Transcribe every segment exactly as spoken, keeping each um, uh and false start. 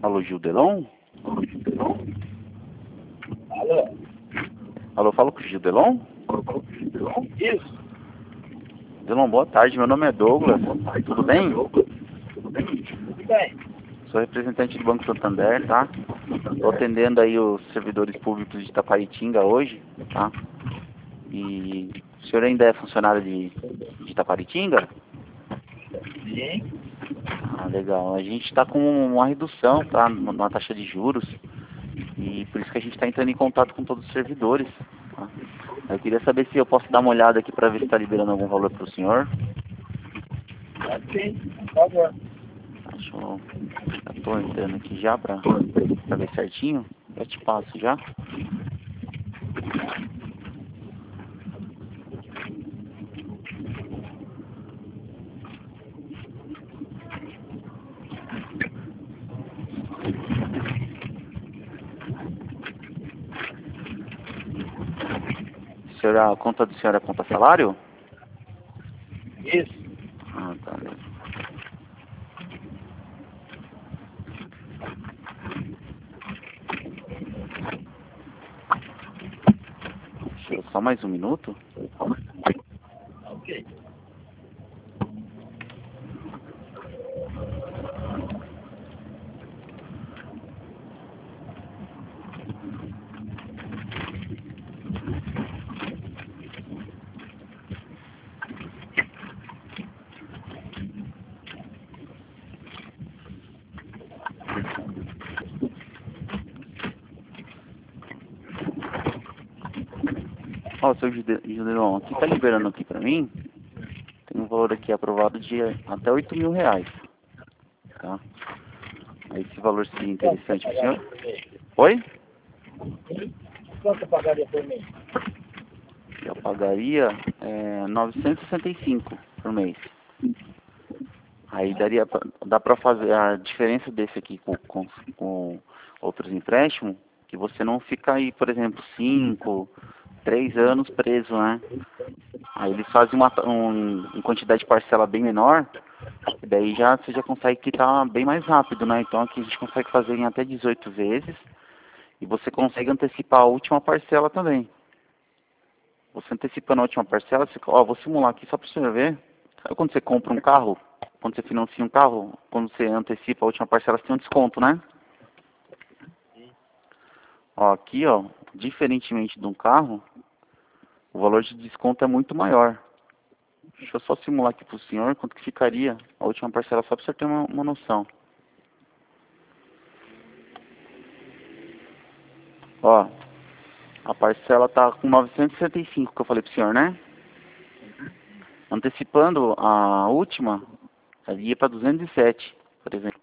Alô, Gildelon? Alô? Alô, falo com o Gildelon? Isso. Delon, boa tarde. Meu nome é Douglas. Tudo bem? Tudo bem. Sou representante do Banco Santander, tá? Estou atendendo aí os servidores públicos de Itaparitinga hoje, tá? E o senhor ainda é funcionário de, de Itaparitinga? Sim. Ah, legal. A gente está com uma redução, tá? Na taxa de juros. E por isso que a gente está entrando em contato com todos os servidores, tá? Eu queria saber se eu posso dar uma olhada aqui para ver se está liberando algum valor para o senhor. Pode sim, por favor. Deixa eu... Já estou entrando aqui já para ver certinho. Já te passo já. Senhora, a conta do senhor é conta salário? Isso. Ah, tá. Beleza. Deixa eu só mais um minuto. Ok. Ó, seu Judelon, aqui tá liberando aqui pra mim. Tem um valor aqui aprovado de até oito mil reais. Tá? Aí esse valor seria interessante pro senhor? Oi? Quanto eu pagaria por mês? Eu pagaria é, novecentos e sessenta e cinco por mês. Aí daria pra, dá pra fazer a diferença desse aqui com, com, com outros empréstimos, que você não fica aí, por exemplo, cinco, três anos preso, né? Aí eles fazem uma, um, uma quantidade de parcela bem menor, e daí já você já consegue quitar bem mais rápido, né? Então aqui a gente consegue fazer em até dezoito vezes, e você consegue antecipar a última parcela também. Você antecipando a última parcela, você, ó, vou simular aqui só para você ver. Sabe quando você compra um carro, quando você financia um carro, quando você antecipa a última parcela, você tem um desconto, né? Ó, aqui, ó, diferentemente de um carro, o valor de desconto é muito maior. Deixa eu só simular aqui para o senhor quanto que ficaria a última parcela, só para você ter uma, uma noção. Ó, a parcela tá com novecentos e sessenta e cinco que eu falei pro senhor, né? Antecipando a última, ela ia para duzentos e sete, por exemplo.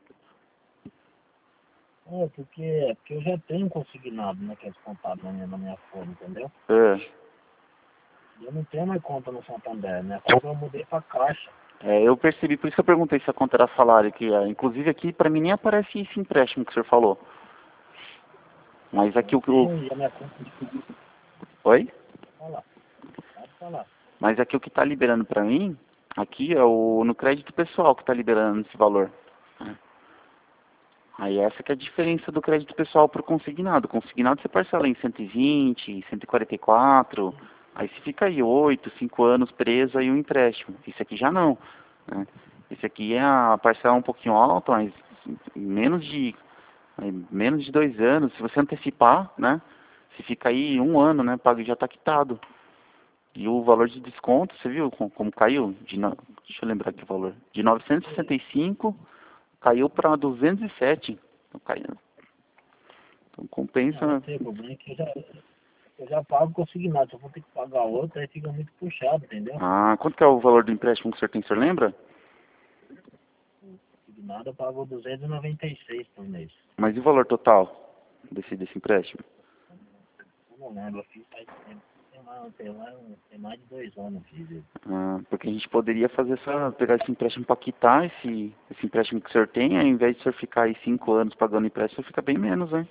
É, porque, é porque eu já tenho consignado, né, que é descontado na minha, na minha folha, entendeu? É, Eu não tenho mais conta no Santander, né? Conta eu mudei pra Caixa. é, eu percebi, por isso que eu perguntei se a conta era salário, que é, inclusive aqui para mim nem aparece esse empréstimo que o senhor falou. Mas aqui Eu o que o... tenho e a minha conta de Oi? falar. Pode falar. Mas aqui o que está liberando para mim, aqui é o no crédito pessoal que está liberando esse valor. Aí essa que é a diferença do crédito pessoal para o consignado. O consignado você parcela em cento e vinte, cento e quarenta e quatro, aí você fica aí oito, cinco anos preso aí o empréstimo. Esse aqui já não, né? Esse aqui é a parcela um pouquinho alta, mas menos de menos de dois anos. Se você antecipar, né? Você fica aí um ano, né? Pago e já está quitado. E o valor de desconto, você viu como, como caiu? De no... Deixa eu lembrar aqui o valor. De novecentos e sessenta e cinco caiu para duzentos e sete. Então, caiu. Então compensa, Não, eu né? sei, o problema é que eu já, eu já pago consignado. Se eu vou ter que pagar outra, aí fica muito puxado, entendeu? Ah, quanto que é o valor do empréstimo que o senhor tem, o senhor lembra? Consignado eu pago duzentos e noventa e seis por mês. Mas e o valor total desse, desse empréstimo? Eu não lembro, eu fiz faz tempo. Tem mais, tem mais, tem mais de dois anos eu fiz ele. Ah, porque a gente poderia fazer essa, pegar esse empréstimo para quitar esse, esse empréstimo que o senhor tem, ao invés de o senhor ficar aí cinco anos pagando empréstimo, fica bem menos, né?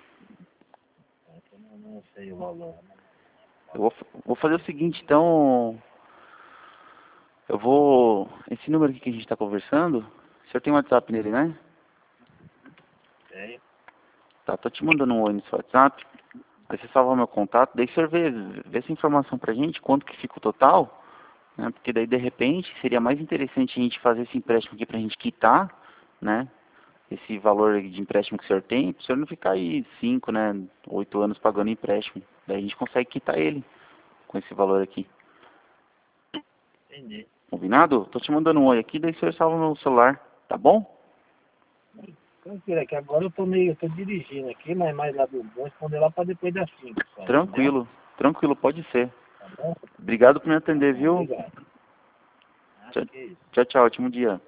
Eu não, não sei o valor. Eu vou, vou fazer o seguinte, então, eu vou, esse número aqui que a gente está conversando, o senhor tem um WhatsApp nele, né? Tenho. Tá, tô te mandando um oi no seu WhatsApp. Aí você salva meu contato, daí você vê, vê essa informação pra gente, quanto que fica o total, né? Porque daí de repente seria mais interessante a gente fazer esse empréstimo aqui pra gente quitar, né? Esse valor de empréstimo que o senhor tem, para o senhor não ficar aí cinco, né, oito anos pagando empréstimo. Daí a gente consegue quitar ele com esse valor aqui. Entendi. Combinado? Tô te mandando um oi aqui, daí o senhor salva meu celular, tá bom? Tranquilo, é que agora eu tô meio, eu tô dirigindo aqui, mas mais lá do vou responder lá para depois das cinco, só, Tranquilo, entendeu? tranquilo, pode ser. Tá bom? Obrigado por me atender, Tá bom, viu? obrigado. Acho Tchau, que é isso. tchau, tchau, ótimo dia.